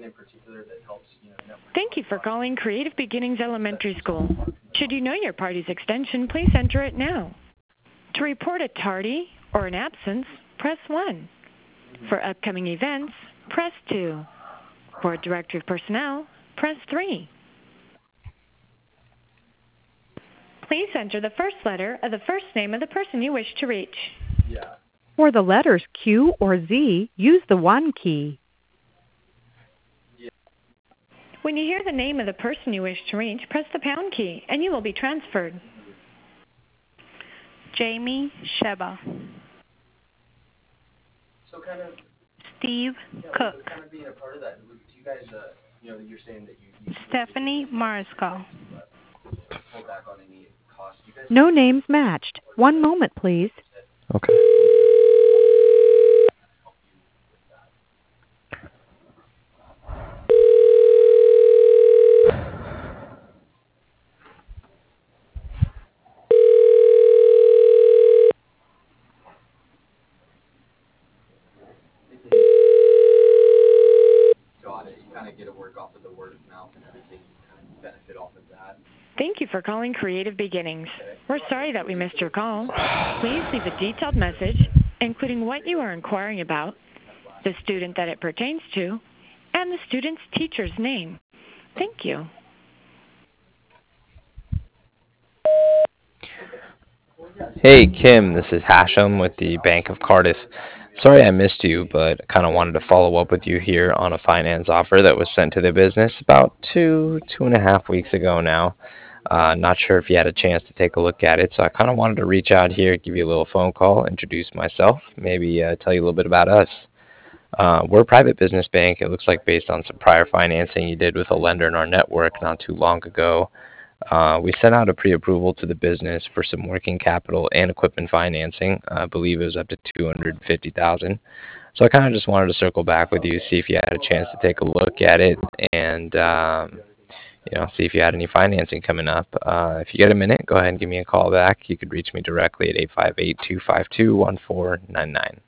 Thank you for calling Creative Beginnings Elementary School. Should you know your party's extension, please enter it now. To report a tardy or an absence, press 1. For upcoming events, press 2. For a directory of personnel, press 3. Please enter the first letter of the first name of the person you wish to reach. For the letters Q or Z, use the 1 key. When you hear the name of the person you wish to reach, press the pound key, and you will be transferred. Jamie Sheba. Steve Cook. Stephanie Mariscal. No names matched. 1 moment, please. Okay. Thank you for calling Creative Beginnings. We're sorry that we missed your call. Please leave a detailed message, including what you are inquiring about, the student that it pertains to, and the student's teacher's name. Thank you. Hey, Kim, this is Hashem with the Bank of Cardiff. Sorry I missed you, but I kind of wanted to follow up with you here on a finance offer that was sent to the business about two and a half weeks ago now. Not sure if you had a chance to take a look at it, so I kind of wanted to reach out here, give you a little phone call, introduce myself, maybe tell you a little bit about us. We're a private business bank, it looks like based on some prior financing you did with a lender in our network not too long ago. We sent out a pre-approval to the business for some working capital and equipment financing. I believe it was up to $250,000. So I kind of just wanted to circle back with you, see if you had a chance to take a look at it, and see if you had any financing coming up. If you get a minute, go ahead and give me a call back. You could reach me directly at 858-252-1499.